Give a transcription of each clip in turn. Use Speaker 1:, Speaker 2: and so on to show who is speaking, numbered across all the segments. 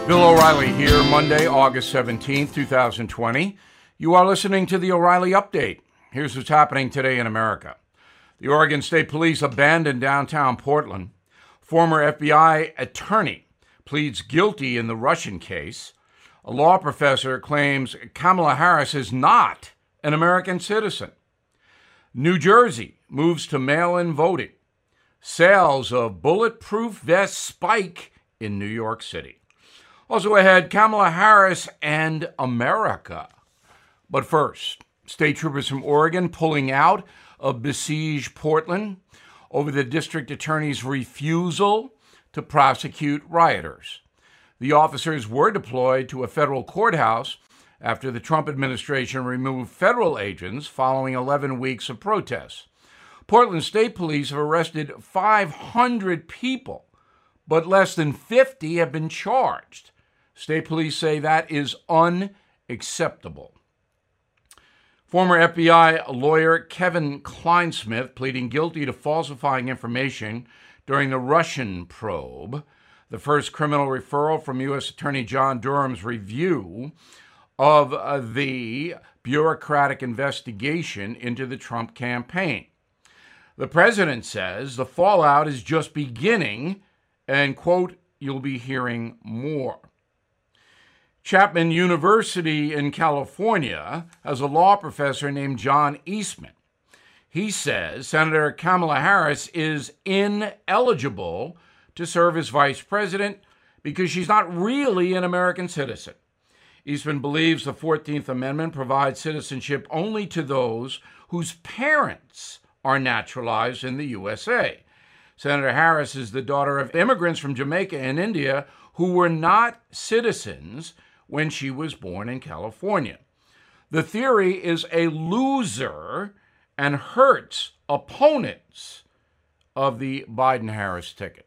Speaker 1: Bill O'Reilly here, Monday, August 17th, 2020. You are listening to the O'Reilly Update. Here's what's happening today in America. The Oregon State Police abandoned downtown Portland. Former FBI attorney pleads guilty in the Russian case. A law professor claims Kamala Harris is not an American citizen. New Jersey moves to mail-in voting. Sales of bulletproof vests spike in New York City. Also ahead, Kamala Harris and America. But first, state troopers from Oregon pulling out of besieged Portland over the district attorney's refusal to prosecute rioters. The officers were deployed to a federal courthouse after the Trump administration removed federal agents following 11 weeks of protests. Portland State Police have arrested 500 people, but less than 50 have been charged. State police say that is unacceptable. Former FBI lawyer Kevin Clinesmith pleading guilty to falsifying information during the Russian probe, the first criminal referral from U.S. Attorney John Durham's review of the bureaucratic investigation into the Trump campaign. The president says the fallout is just beginning and, quote, you'll be hearing more. Chapman University in California has a law professor named John Eastman. He says Senator Kamala Harris is ineligible to serve as vice president because she's not really an American citizen. Eastman believes the 14th Amendment provides citizenship only to those whose parents are naturalized in the USA. Senator Harris is the daughter of immigrants from Jamaica and India who were not citizens when she was born in California. The theory is a loser and hurts opponents of the Biden-Harris ticket.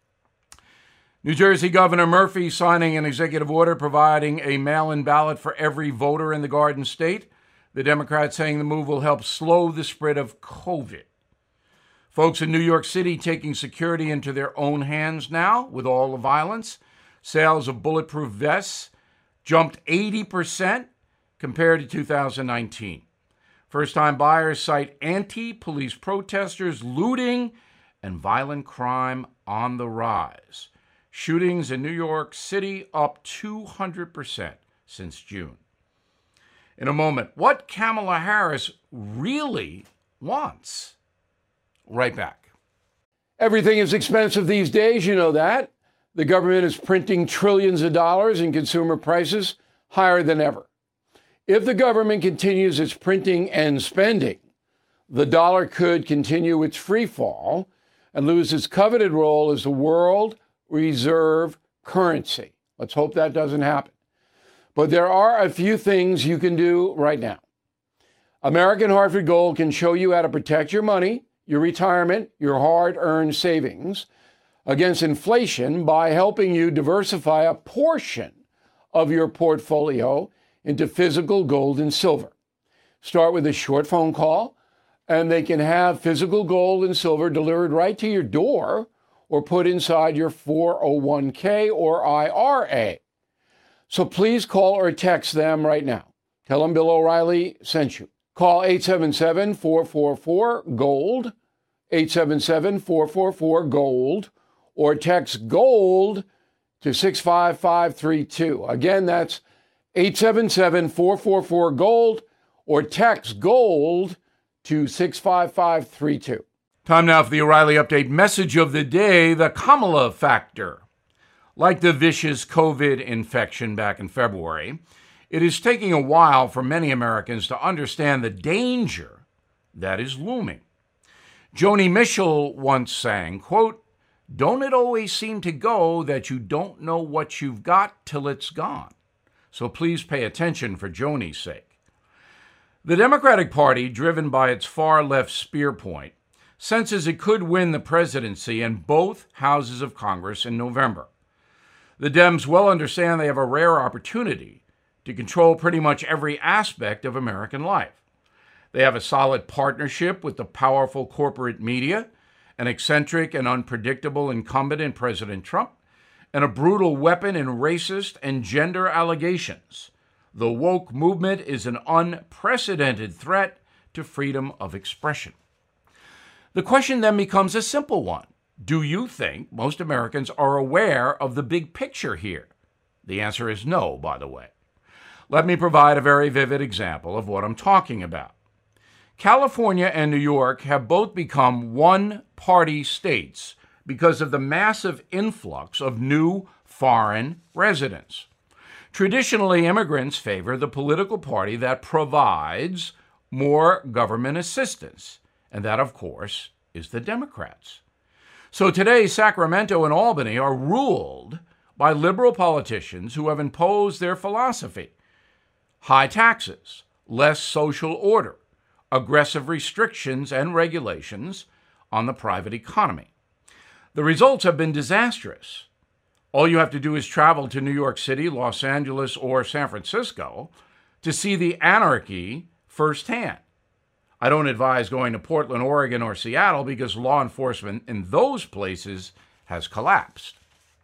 Speaker 1: New Jersey Governor Murphy signing an executive order providing a mail-in ballot for every voter in the Garden State. The Democrats saying the move will help slow the spread of COVID. Folks in New York City taking security into their own hands now with all the violence. Sales of bulletproof vests jumped 80% compared to 2019. First-time buyers cite anti-police protesters, looting, and violent crime on the rise. Shootings in New York City up 200% since June. In a moment, what Kamala Harris really wants. Right back.
Speaker 2: Everything is expensive these days, you know that. The government is printing trillions of dollars and consumer prices higher than ever. If the government continues its printing and spending, the dollar could continue its free fall and lose its coveted role as the world reserve currency. Let's hope that doesn't happen. But there are a few things you can do right now. American Hartford Gold can show you how to protect your money, your retirement, your hard-earned savings against inflation by helping you diversify a portion of your portfolio into physical gold and silver. Start with a short phone call, and they can have physical gold and silver delivered right to your door or put inside your 401k or IRA. So please call or text them right now. Tell them Bill O'Reilly sent you. Call 877-444-GOLD, 877-444-GOLD, or text GOLD to 65532. Again, that's 877-444-GOLD, or text GOLD to 65532.
Speaker 1: Time now for the O'Reilly Update message of the day, the Kamala factor. Like the vicious COVID infection back in February, it is taking a while for many Americans to understand the danger that is looming. Joni Mitchell once sang, quote, "Don't it always seem to go that you don't know what you've got till it's gone?" So please pay attention for Joni's sake. The Democratic Party, driven by its far-left spear point, senses it could win the presidency and both houses of Congress in November. The Dems well understand they have a rare opportunity to control pretty much every aspect of American life. They have a solid partnership with the powerful corporate media, an eccentric and unpredictable incumbent in President Trump, and a brutal weapon in racist and gender allegations. The woke movement is an unprecedented threat to freedom of expression. The question then becomes a simple one. Do you think most Americans are aware of the big picture here? The answer is no, by the way. Let me provide a very vivid example of what I'm talking about. California and New York have both become one-party states because of the massive influx of new foreign residents. Traditionally, immigrants favor the political party that provides more government assistance, and that, of course, is the Democrats. So today, Sacramento and Albany are ruled by liberal politicians who have imposed their philosophy: high taxes, less social order, aggressive restrictions and regulations on the private economy. The results have been disastrous. All you have to do is travel to New York City, Los Angeles, or San Francisco to see the anarchy firsthand. I don't advise going to Portland, Oregon, or Seattle because law enforcement in those places has collapsed.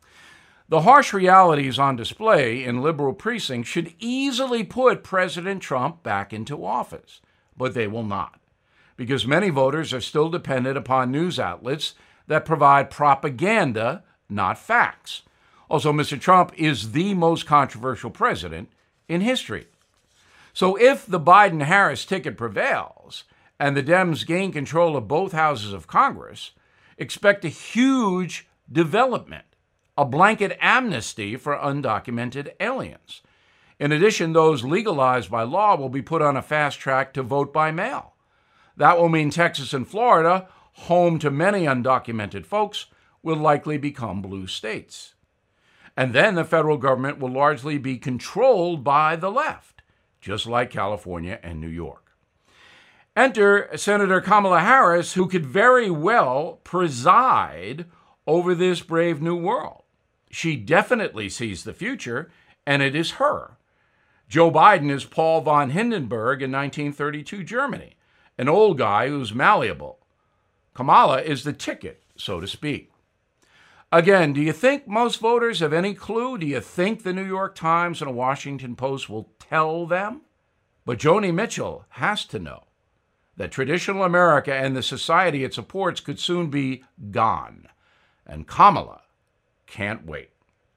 Speaker 1: The harsh realities on display in liberal precincts should easily put President Trump back into office, but they will not, because many voters are still dependent upon news outlets that provide propaganda, not facts. Also, Mr. Trump is the most controversial president in history. So if the Biden-Harris ticket prevails and the Dems gain control of both houses of Congress, expect a huge development, a blanket amnesty for undocumented aliens. In addition, those legalized by law will be put on a fast track to vote by mail. That will mean Texas and Florida, home to many undocumented folks, will likely become blue states. And then the federal government will largely be controlled by the left, just like California and New York. Enter Senator Kamala Harris, who could very well preside over this brave new world. She definitely sees the future, and it is her. Joe Biden is Paul von Hindenburg in 1932 Germany, an old guy who's malleable. Kamala is the ticket, so to speak. Again, do you think most voters have any clue? Do you think the New York Times and the Washington Post will tell them? But Joni Mitchell has to know that traditional America and the society it supports could soon be gone. And Kamala can't wait.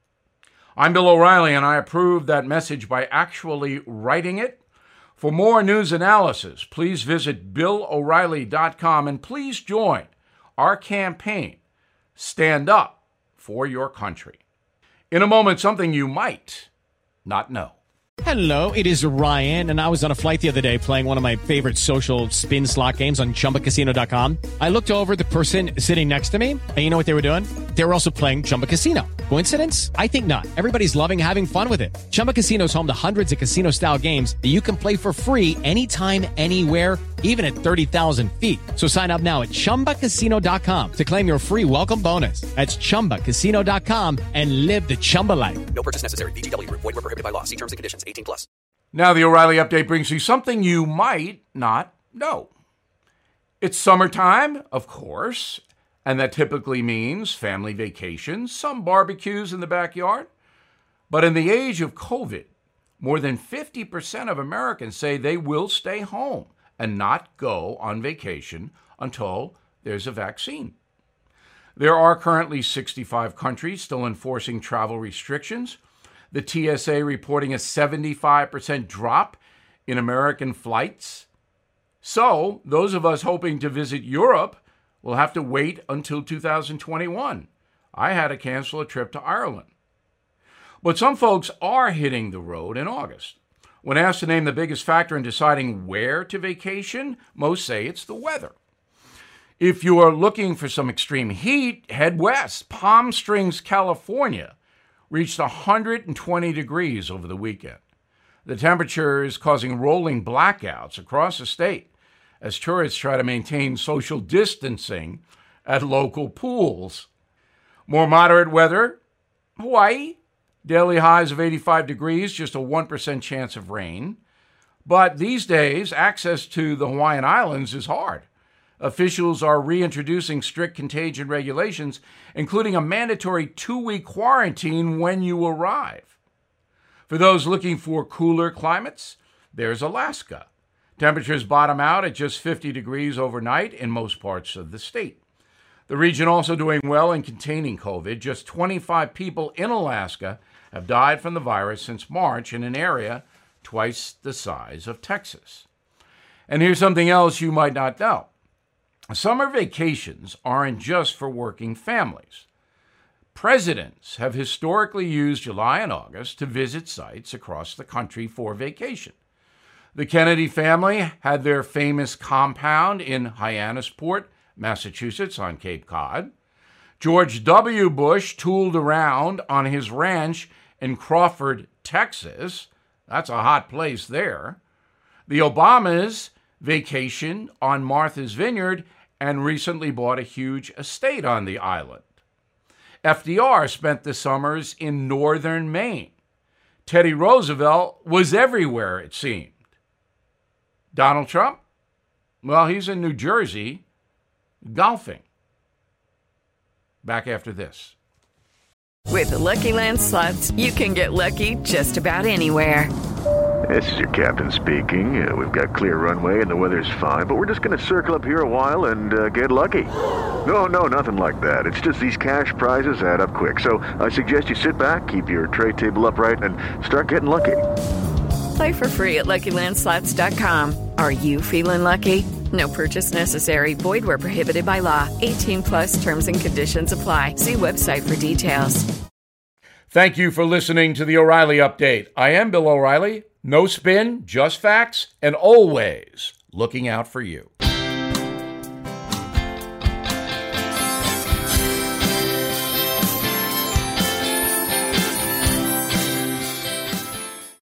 Speaker 1: I'm Bill O'Reilly, and I approve that message by actually writing it. For more news analysis, please visit BillO'Reilly.com, and please join our campaign, Stand Up for Your Country. In a moment, something you might not know.
Speaker 3: Hello, it is Ryan, and I was on a flight the other day playing one of my favorite social spin slot games on ChumbaCasino.com. I looked over at the person sitting next to me, and you know what they were doing? They were also playing Chumba Casino. Coincidence? I think not. Everybody's loving having fun with it. Chumba Casino is home to hundreds of casino-style games that you can play for free anytime, anywhere, even at 30,000 feet. So sign up now at ChumbaCasino.com to claim your free welcome bonus. That's ChumbaCasino.com and live the Chumba life.
Speaker 4: No purchase necessary. VGW. Void where prohibited by law. See terms and conditions. 18+.
Speaker 1: Now the O'Reilly Update brings you something you might not know. It's summertime, of course, and that typically means family vacations, some barbecues in the backyard. But in the age of COVID, more than 50% of Americans say they will stay home and not go on vacation until there's a vaccine. There are currently 65 countries still enforcing travel restrictions. The TSA reporting a 75% drop in American flights. So those of us hoping to visit Europe will have to wait until 2021. I had to cancel a trip to Ireland. But some folks are hitting the road in August. When asked to name the biggest factor in deciding where to vacation, most say it's the weather. If you are looking for some extreme heat, head west. Palm Springs, California reached 120 degrees over the weekend. The temperature is causing rolling blackouts across the state as tourists try to maintain social distancing at local pools. More moderate weather, Hawaii. Daily highs of 85 degrees, just a 1% chance of rain. But these days, access to the Hawaiian Islands is hard. officials are reintroducing strict contagion regulations, including a mandatory 2-week quarantine when you arrive. For those looking for cooler climates, there's Alaska. Temperatures bottom out at just 50 degrees overnight in most parts of the state. The region also doing well in containing COVID. Just 25 people in Alaska have died from the virus since March in an area twice the size of Texas. And here's something else you might not know. Summer vacations aren't just for working families. Presidents have historically used July and August to visit sites across the country for vacation. The Kennedy family had their famous compound in Hyannisport, Massachusetts on Cape Cod. George W. Bush tooled around on his ranch in Crawford, Texas. That's a hot place there. The Obamas vacationed on Martha's Vineyard and recently bought a huge estate on the island. FDR spent the summers in northern Maine. Teddy Roosevelt was everywhere, it seemed. Donald Trump? Well, he's in New Jersey golfing. Back after this.
Speaker 5: With the Lucky Land Slots, you can get lucky just about anywhere.
Speaker 6: This is your captain speaking. We've got clear runway and the weather's fine, but we're just going to circle up here a while and get lucky. No, nothing like that. It's just these cash prizes add up quick. So I suggest you sit back, keep your tray table upright, and start getting lucky.
Speaker 5: Play for free at LuckyLandSlots.com. Are you feeling lucky? No purchase necessary. Void where prohibited by law. 18+ terms and conditions apply. See website for details.
Speaker 1: Thank you for listening to the O'Reilly Update. I am Bill O'Reilly. No spin, just facts, and always looking out for you.